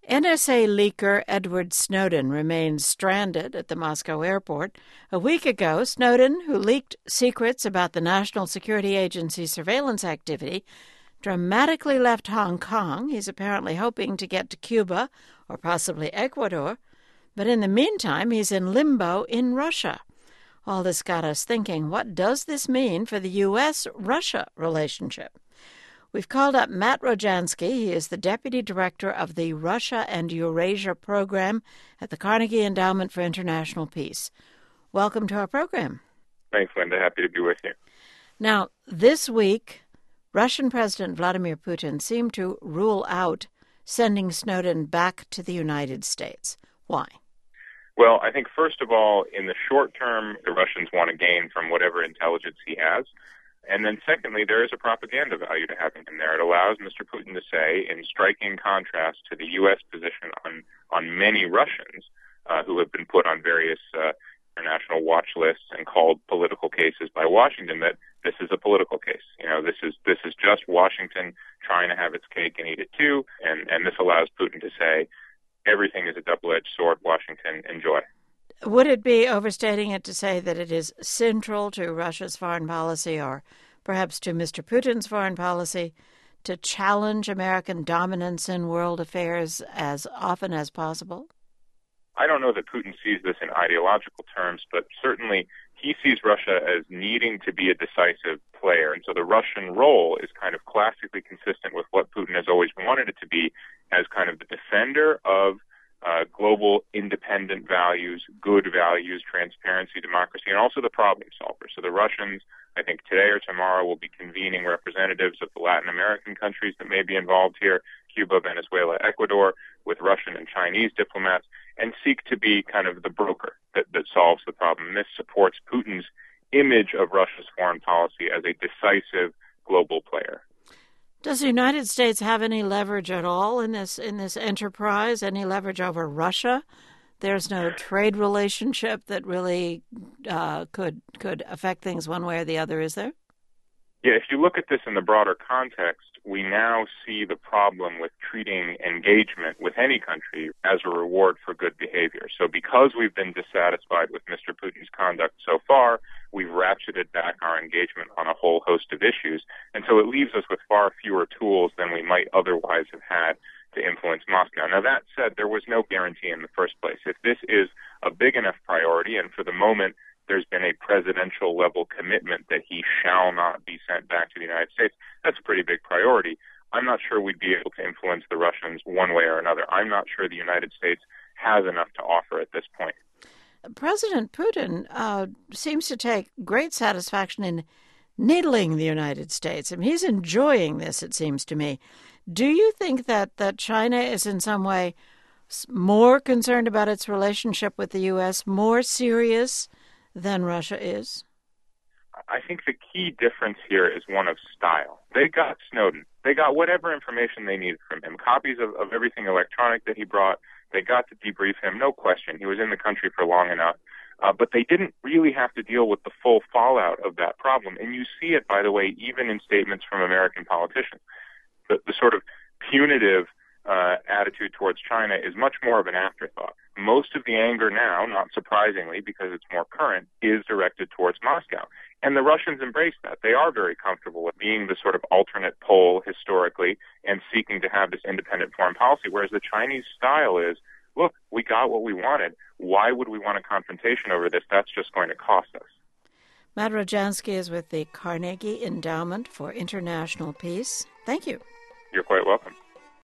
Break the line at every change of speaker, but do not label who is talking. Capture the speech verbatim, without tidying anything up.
N S A leaker Edward Snowden remains stranded at the Moscow airport. A week ago, Snowden, who leaked secrets about the National Security Agency's surveillance activity, dramatically left Hong Kong. He's apparently hoping to get to Cuba or possibly Ecuador. But in the meantime, he's in limbo in Russia. All this got us thinking, what does this mean for the U S Russia relationship? We've called up Matt Rojansky. He is the Deputy Director of the Russia and Eurasia Program at the Carnegie Endowment for International Peace. Welcome to our program.
Thanks, Linda. Happy to be with you.
Now, this week, Russian President Vladimir Putin seemed to rule out sending Snowden back to the United States. Why?
Well, I think, first of all, in the short term, the Russians want to gain from whatever intelligence he has. And then secondly, there is a propaganda value to having him there. It allows Mister Putin to say, in striking contrast to the U S position on, on many Russians uh, who have been put on various uh, international watch lists and called political cases by Washington, that this is a political case. You know, this is this is just Washington trying to have its cake and eat it too, and, and this allows Putin to say, everything is a double-edged sword, Washington, enjoy.
Would it be overstating it to say that it is central to Russia's foreign policy, or perhaps to Mister Putin's foreign policy, to challenge American dominance in world affairs as often as possible?
I don't know that Putin sees this in ideological terms, but certainly he sees Russia as needing to be a decisive player. And so the Russian role is kind of classically consistent with what Putin has always wanted it to be, as kind of the defender of Uh, global independent values, good values, transparency, democracy, and also the problem solver. So the Russians, I think today or tomorrow, will be convening representatives of the Latin American countries that may be involved here, Cuba, Venezuela, Ecuador, with Russian and Chinese diplomats, and seek to be kind of the broker that, that solves the problem. And this supports Putin's image of Russia's foreign policy as a decisive global player.
Does the United States have any leverage at all in this in this enterprise? Any leverage over Russia? There's no trade relationship that really uh, could could affect things one way or the other, is there?
Yeah, if you look at this in the broader context, we now see the problem with treating engagement with any country as a reward for good behavior. So because we've been dissatisfied with Mister Putin's conduct so far, we've ratcheted back our engagement on a whole host of issues. And so it leaves us with far fewer tools than we might otherwise have had to influence Moscow. Now, that said, there was no guarantee in the first place. If this is a big enough priority, and for the moment there's been a presidential level commitment that he shall not be sent back to the United States, that's a pretty big priority. I'm not sure we'd be able to influence the Russians one way or another. I'm not sure the United States has enough to offer at this point.
President Putin uh, seems to take great satisfaction in needling the United States. I mean, he's enjoying this, it seems to me. Do you think that, that China is in some way more concerned about its relationship with the U S, more serious than Russia is?
I think the key difference here is one of style. They got Snowden. They got whatever information they needed from him, copies of, of everything electronic that he brought. They got to debrief him, no question. He was in the country for long enough. Uh, but they didn't really have to deal with the full fallout of that problem. And you see it, by the way, even in statements from American politicians. The, the sort of punitive uh, attitude towards China is much more of an afterthought. Most of the anger now, not surprisingly, because it's more current, is directed towards Moscow. And the Russians embrace that. They are very comfortable with being the sort of alternate pole historically and seeking to have this independent foreign policy, whereas the Chinese style is, look, we got what we wanted. Why would we want a confrontation over this? That's just going to cost us.
Matt Rojansky is with the Carnegie Endowment for International Peace. Thank you.
You're quite welcome.